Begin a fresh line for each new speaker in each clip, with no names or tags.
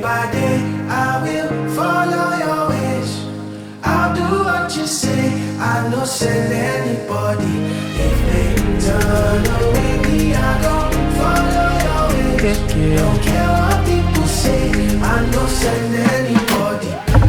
by day, I will follow your wish. I'll do what you say. I no send anybody. If they turn away me, I go follow your wish. Don't care what people say. I no send anybody.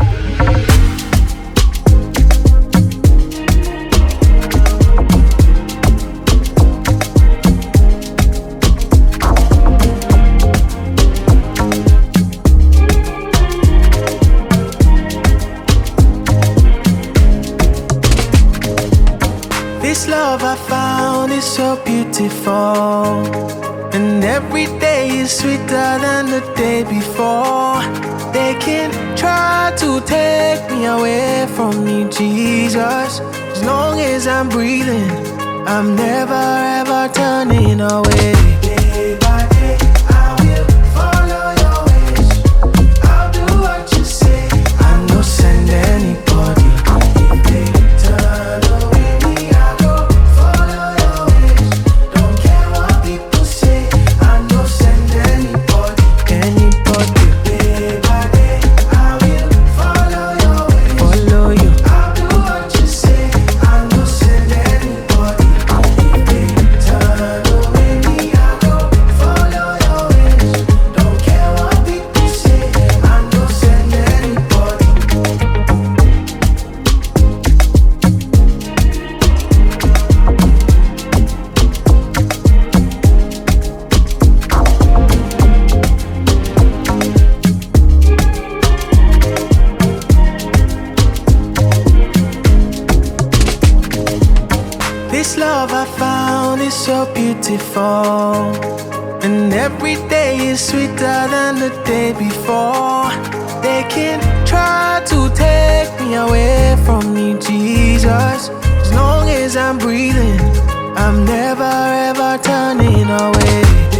This love I found is so beautiful, and every day is sweeter than the day before. They can try to take me away from you, Jesus. As long as I'm breathing, I'm never ever turning away. Day by day, I will follow your wish. I'll do what you say. I no send anybody. If they turn away me, I go follow your wish. Don't care what people say. I no send anybody. Anybody. Day by day, I will follow your wish. Follow you. I'll do what you say. I no send anybody. If they turn away me, I go follow your wish. Don't care what people say. I no send anybody. This love I found is so beautiful, and every day is sweeter than the day before. They can try to take me away from you, Jesus. As long as I'm breathing, I'm never ever turning away.